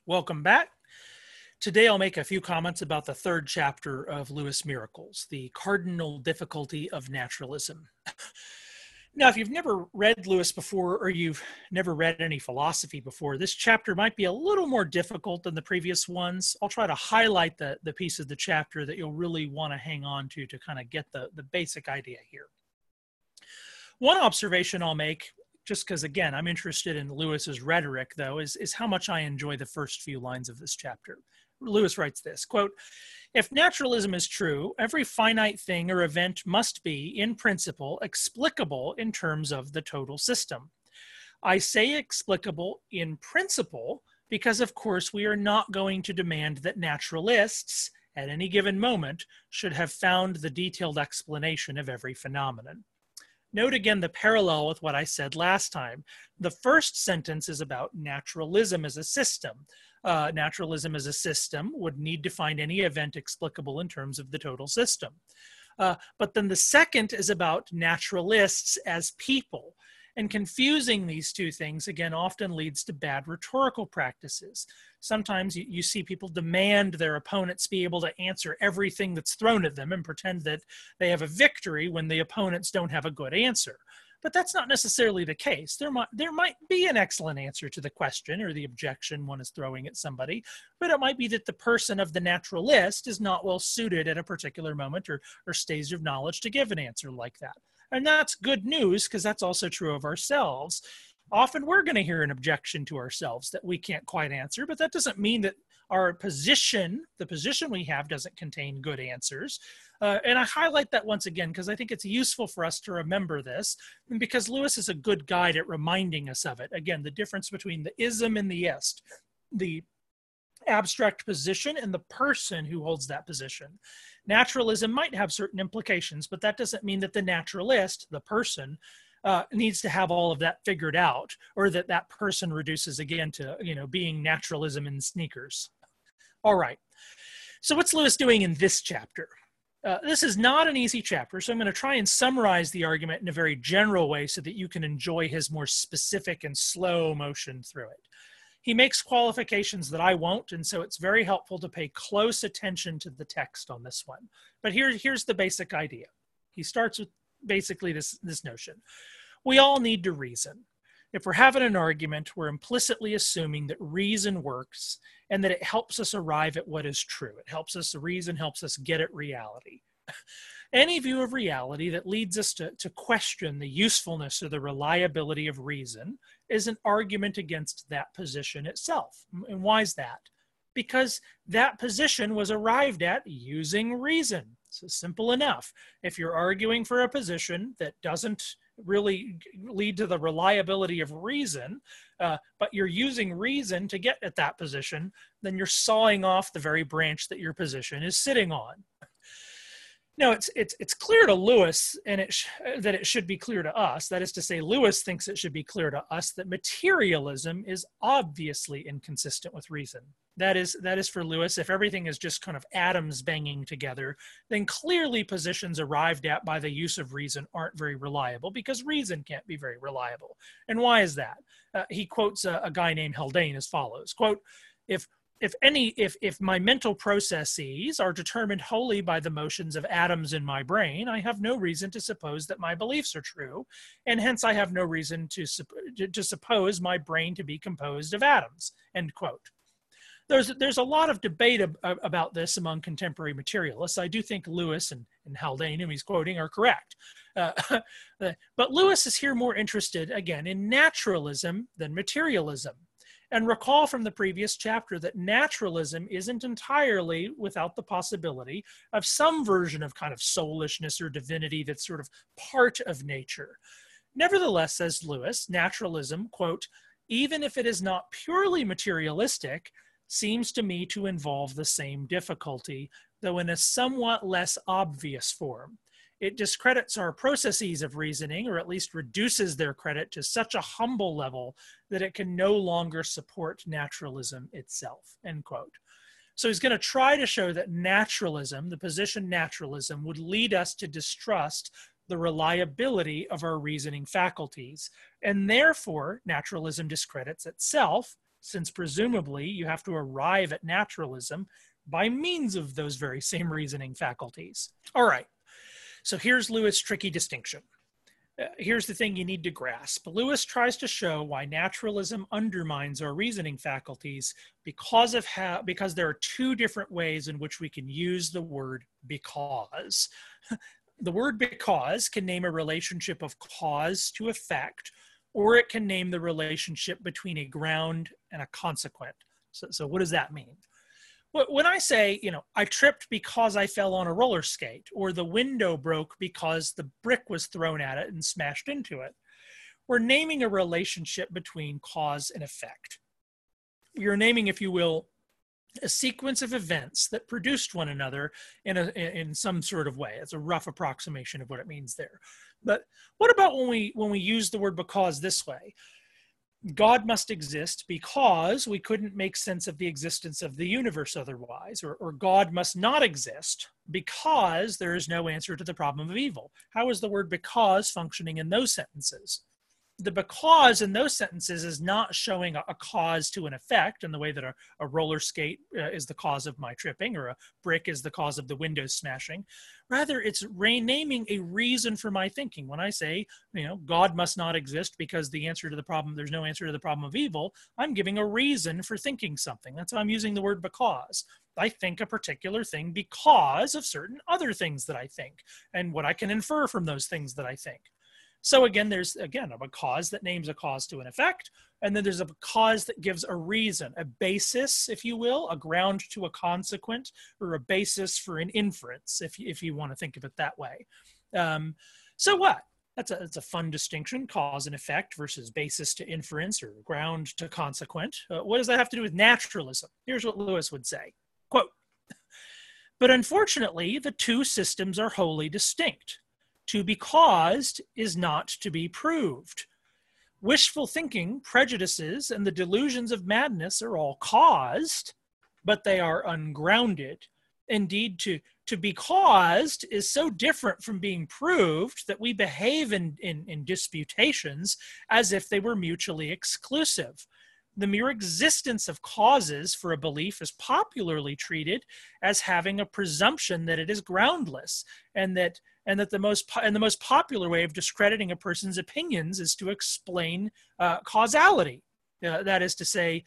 Welcome back. Today I'll make a few comments about the third chapter of Lewis' Miracles, the cardinal difficulty of naturalism. Now, if you've never read Lewis before or you've never read any philosophy before, this chapter might be a little more difficult than the previous ones. I'll try to highlight the piece of the chapter that you'll really want to hang on to kind of get the basic idea here. One observation I'll make, just because, again, I'm interested in Lewis's rhetoric, though, is how much I enjoy the first few lines of this chapter. Lewis writes this, quote, "If naturalism is true, every finite thing or event must be, in principle, explicable in terms of the total system. I say explicable in principle because, of course, we are not going to demand that naturalists, at any given moment, should have found the detailed explanation of every phenomenon." Note again the parallel with what I said last time. The first sentence is about naturalism as a system. Naturalism as a system would need to find any event explicable in terms of the total system. But then the second is about naturalists as people. And confusing these two things, again, often leads to bad rhetorical practices. Sometimes you see people demand their opponents be able to answer everything that's thrown at them and pretend that they have a victory when the opponents don't have a good answer. But that's not necessarily the case. There might be an excellent answer to the question or the objection one is throwing at somebody, but it might be that the person of the naturalist is not well suited at a particular moment or stage of knowledge to give an answer like that. And that's good news because that's also true of ourselves. Often we're going to hear an objection to ourselves that we can't quite answer, but that doesn't mean that our position, the position we have, doesn't contain good answers. And I highlight that once again because I think it's useful for us to remember this, and because Lewis is a good guide at reminding us of it. Again, the difference between the ism and the ist, the abstract position and the person who holds that position. Naturalism might have certain implications, but that doesn't mean that the naturalist, the person, needs to have all of that figured out, or that person reduces again to being naturalism in sneakers. All right. So what's Lewis doing in this chapter? This is not an easy chapter, so I'm going to try and summarize the argument in a very general way so that you can enjoy his more specific and slow motion through it. He makes qualifications that I won't, and so it's very helpful to pay close attention to the text on this one. But here's the basic idea. He starts with basically this notion. We all need to reason. If we're having an argument, we're implicitly assuming that reason works and that it helps us arrive at what is true. It helps us reason, helps us get at reality. Any view of reality that leads us to question the usefulness or the reliability of reason is an argument against that position itself. And why is that? Because that position was arrived at using reason. So simple enough. If you're arguing for a position that doesn't really lead to the reliability of reason, but you're using reason to get at that position, then you're sawing off the very branch that your position is sitting on. No, it's clear to Lewis, and that it should be clear to us. That is to say, Lewis thinks it should be clear to us that materialism is obviously inconsistent with reason. That is for Lewis. If everything is just kind of atoms banging together, then clearly positions arrived at by the use of reason aren't very reliable because reason can't be very reliable. And why is that? He quotes a guy named Haldane as follows, quote, if my mental processes are determined wholly by the motions of atoms in my brain, I have no reason to suppose that my beliefs are true, and hence I have no reason to suppose my brain to be composed of atoms, end quote. There's a lot of debate about this among contemporary materialists. I do think Lewis and Haldane, whom he's quoting, are correct. But Lewis is here more interested, again, in naturalism than materialism. And recall from the previous chapter that naturalism isn't entirely without the possibility of some version of kind of soulishness or divinity that's sort of part of nature. Nevertheless, says Lewis, naturalism, quote, even if it is not purely materialistic, seems to me to involve the same difficulty, though in a somewhat less obvious form. It discredits our processes of reasoning, or at least reduces their credit to such a humble level that it can no longer support naturalism itself, end quote. So he's going to try to show that naturalism, the position naturalism, would lead us to distrust the reliability of our reasoning faculties, and therefore naturalism discredits itself, since presumably you have to arrive at naturalism by means of those very same reasoning faculties. All right, so here's Lewis' tricky distinction. Here's the thing you need to grasp. Lewis tries to show why naturalism undermines our reasoning faculties because there are two different ways in which we can use the word because. The word because can name a relationship of cause to effect, or it can name the relationship between a ground and a consequent. So what does that mean? When I say, I tripped because I fell on a roller skate, or the window broke because the brick was thrown at it and smashed into it, we're naming a relationship between cause and effect. We are naming, if you will, a sequence of events that produced one another in some sort of way. It's a rough approximation of what it means there. But what about when we use the word because this way? God must exist because we couldn't make sense of the existence of the universe otherwise, or God must not exist because there is no answer to the problem of evil. How is the word because functioning in those sentences? The because in those sentences is not showing a cause to an effect in the way that a roller skate is the cause of my tripping, or a brick is the cause of the window smashing. Rather, it's renaming a reason for my thinking. When I say, God must not exist because there's no answer to the problem of evil, I'm giving a reason for thinking something. That's how I'm using the word because. I think a particular thing because of certain other things that I think, and what I can infer from those things that I think. So again, there's a cause that names a cause to an effect, and then there's a cause that gives a reason, a basis, if you will, a ground to a consequent, or a basis for an inference, if you want to think of it that way. So what? That's a fun distinction, cause and effect versus basis to inference or ground to consequent. What does that have to do with naturalism? Here's what Lewis would say, quote, "But unfortunately, the two systems are wholly distinct. To be caused is not to be proved. Wishful thinking, prejudices, and the delusions of madness are all caused, but they are ungrounded. Indeed, to be caused is so different from being proved that we behave in disputations as if they were mutually exclusive. The mere existence of causes for a belief is popularly treated as having a presumption that it is groundless, and the most popular way of discrediting a person's opinions is to explain causality. That is to say,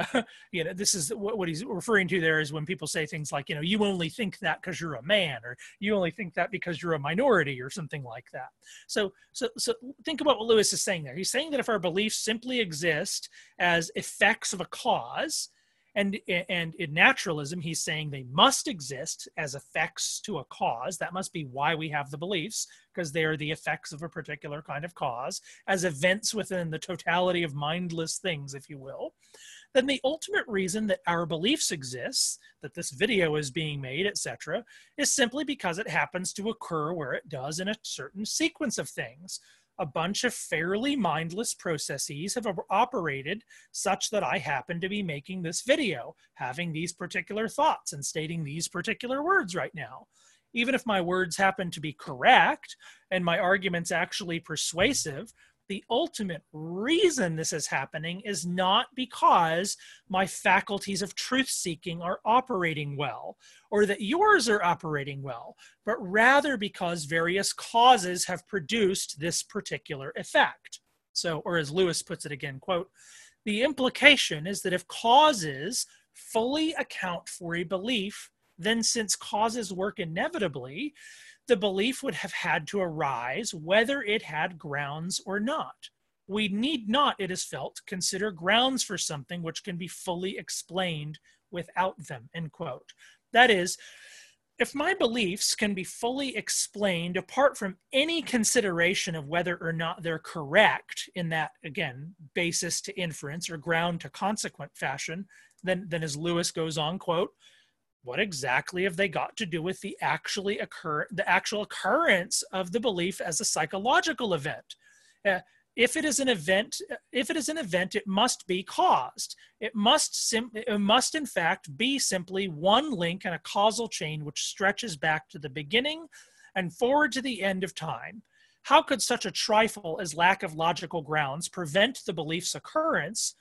this is what he's referring to there is when people say things like, you only think that because you're a man, or you only think that because you're a minority, or something like that. So think about what Lewis is saying there. He's saying that if our beliefs simply exist as effects of a cause, and in naturalism, he's saying they must exist as effects to a cause. That must be why we have the beliefs, because they are the effects of a particular kind of cause, as events within the totality of mindless things, if you will. Then the ultimate reason that our beliefs exist, that this video is being made, etc., is simply because it happens to occur where it does in a certain sequence of things. A bunch of fairly mindless processes have operated such that I happen to be making this video, having these particular thoughts and stating these particular words right now. Even if my words happen to be correct and my argument's actually persuasive, the ultimate reason this is happening is not because my faculties of truth-seeking are operating well, or that yours are operating well, but rather because various causes have produced this particular effect. So, or as Lewis puts it again, quote, "The implication is that if causes fully account for a belief, then since causes work inevitably, the belief would have had to arise whether it had grounds or not. We need not, it is felt, consider grounds for something which can be fully explained without them," end quote. That is, if my beliefs can be fully explained apart from any consideration of whether or not they're correct in that, again, basis to inference or ground to consequent fashion, then as Lewis goes on, quote, "What exactly have they got to do with the actual occurrence of the belief as a psychological event? If it is an event, it must be caused. It must in fact be simply one link in a causal chain which stretches back to the beginning and forward to the end of time. How could such a trifle as lack of logical grounds prevent the belief's occurrence?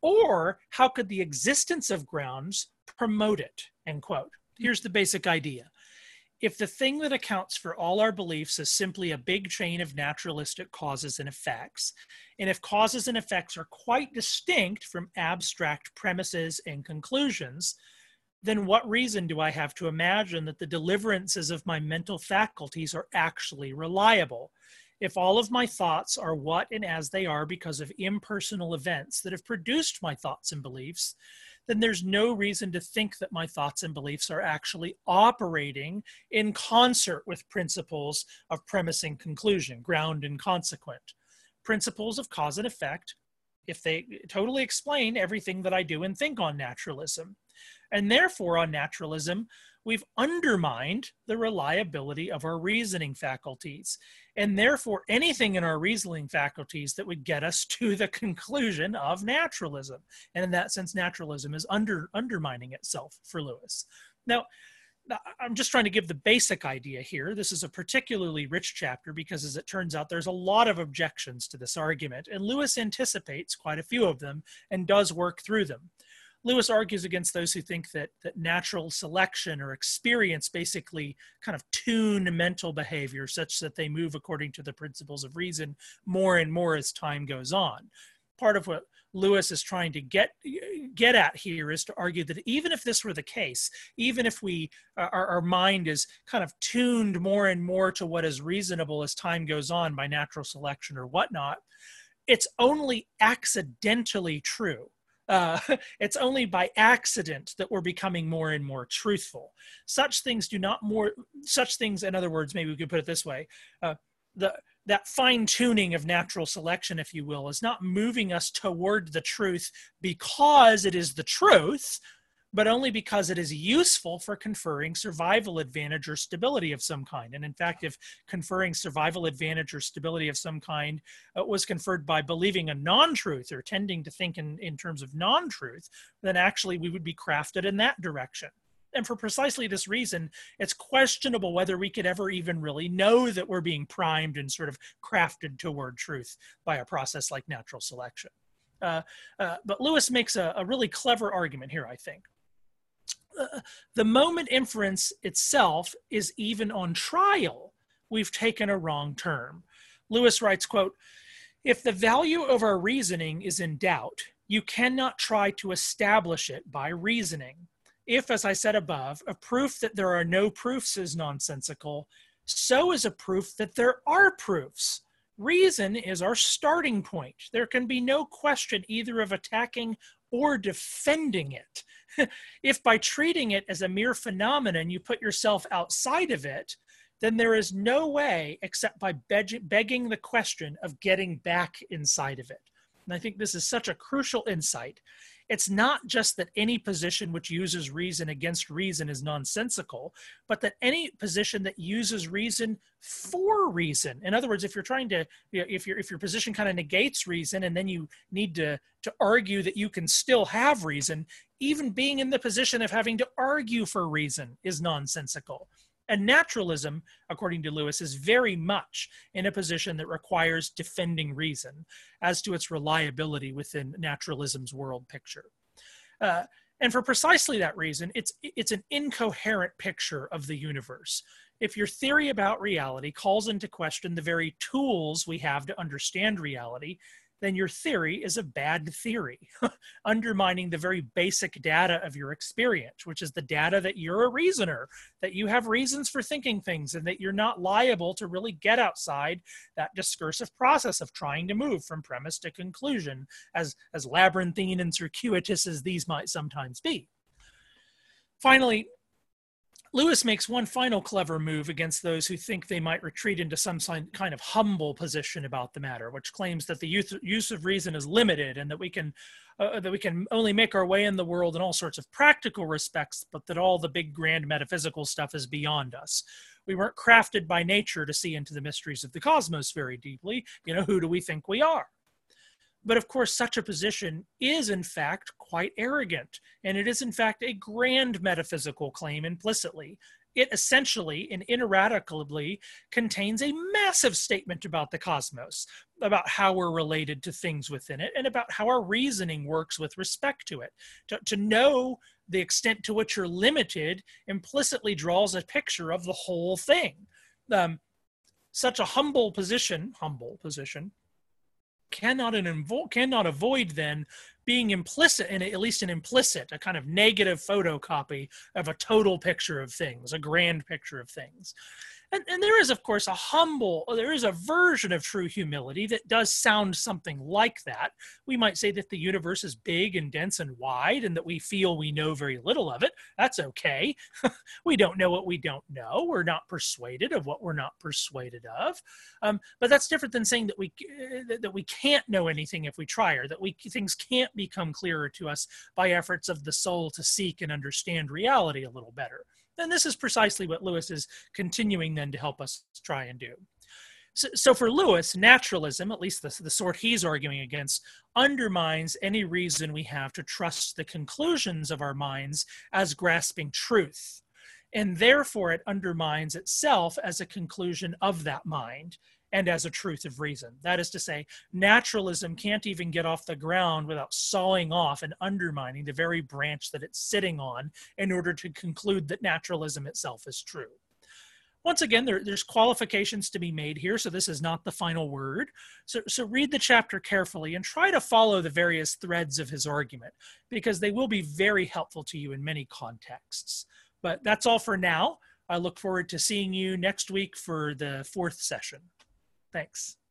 Or how could the existence of grounds promote it, end quote. Here's the basic idea. If the thing that accounts for all our beliefs is simply a big chain of naturalistic causes and effects, and if causes and effects are quite distinct from abstract premises and conclusions, then what reason do I have to imagine that the deliverances of my mental faculties are actually reliable? If all of my thoughts are what and as they are because of impersonal events that have produced my thoughts and beliefs, then there's no reason to think that my thoughts and beliefs are actually operating in concert with principles of premise and conclusion, ground and consequent. Principles of cause and effect, if they totally explain everything that I do and think on naturalism. And therefore, on naturalism, we've undermined the reliability of our reasoning faculties. And therefore, anything in our reasoning faculties that would get us to the conclusion of naturalism. And in that sense, naturalism is undermining itself for Lewis. Now, I'm just trying to give the basic idea here. This is a particularly rich chapter because, as it turns out, there's a lot of objections to this argument. And Lewis anticipates quite a few of them and does work through them. Lewis argues against those who think that natural selection or experience basically kind of tune mental behavior such that they move according to the principles of reason more and more as time goes on. Part of what Lewis is trying to get at here is to argue that even if this were the case, even if our mind is kind of tuned more and more to what is reasonable as time goes on by natural selection or whatnot, it's only accidentally true. It's only by accident that we're becoming more and more truthful. Such things, in other words, maybe we could put it this way, that fine-tuning of natural selection, if you will, is not moving us toward the truth because it is the truth, but only because it is useful for conferring survival advantage or stability of some kind. And in fact, if conferring survival advantage or stability of some kind was conferred by believing a non-truth or tending to think in terms of non-truth, then actually we would be crafted in that direction. And for precisely this reason, it's questionable whether we could ever even really know that we're being primed and sort of crafted toward truth by a process like natural selection. But Lewis makes a really clever argument here, I think. The moment inference itself is even on trial, we've taken a wrong turn. Lewis writes, quote, "If the value of our reasoning is in doubt, you cannot try to establish it by reasoning. If, as I said above, a proof that there are no proofs is nonsensical, so is a proof that there are proofs. Reason is our starting point. There can be no question either of attacking or defending it. If by treating it as a mere phenomenon you put yourself outside of it, then there is no way except by begging the question of getting back inside of it." And I think this is such a crucial insight. It's not just that any position which uses reason against reason is nonsensical, but that any position that uses reason for reason. In other words, if you're trying to, if your position kind of negates reason and then you need to argue that you can still have reason, even being in the position of having to argue for reason is nonsensical. And naturalism, according to Lewis, is very much in a position that requires defending reason as to its reliability within naturalism's world picture. And for precisely that reason, it's an incoherent picture of the universe. If your theory about reality calls into question the very tools we have to understand reality, then your theory is a bad theory, undermining the very basic data of your experience, which is the data that you're a reasoner, that you have reasons for thinking things, and that you're not liable to really get outside that discursive process of trying to move from premise to conclusion, as labyrinthine and circuitous as these might sometimes be. Finally, Lewis makes one final clever move against those who think they might retreat into some kind of humble position about the matter, which claims that the use of reason is limited and that we can only make our way in the world in all sorts of practical respects, but that all the big grand metaphysical stuff is beyond us. We weren't crafted by nature to see into the mysteries of the cosmos very deeply. Who do we think we are? But of course, such a position is in fact quite arrogant, and it is in fact a grand metaphysical claim implicitly. It essentially and ineradicably contains a massive statement about the cosmos, about how we're related to things within it, and about how our reasoning works with respect to it. To know the extent to which you're limited implicitly draws a picture of the whole thing. Such a humble position cannot avoid then being implicit, in at least an implicit, a kind of negative photocopy of a total picture of things, a grand picture of things. And there is, of course, there is a version of true humility that does sound something like that. We might say that the universe is big and dense and wide, and that we feel we know very little of it. That's okay. We don't know what we don't know. We're not persuaded of what we're not persuaded of. But that's different than saying that we can't know anything if we try, or that things can't become clearer to us by efforts of the soul to seek and understand reality a little better. And this is precisely what Lewis is continuing then to help us try and do. So for Lewis, naturalism, at least the sort he's arguing against, undermines any reason we have to trust the conclusions of our minds as grasping truth. And therefore it undermines itself as a conclusion of that mind and as a truth of reason. That is to say, naturalism can't even get off the ground without sawing off and undermining the very branch that it's sitting on in order to conclude that naturalism itself is true. Once again, there's qualifications to be made here, so this is not the final word. So read the chapter carefully and try to follow the various threads of his argument, because they will be very helpful to you in many contexts. But that's all for now. I look forward to seeing you next week for the 4th session. Thanks.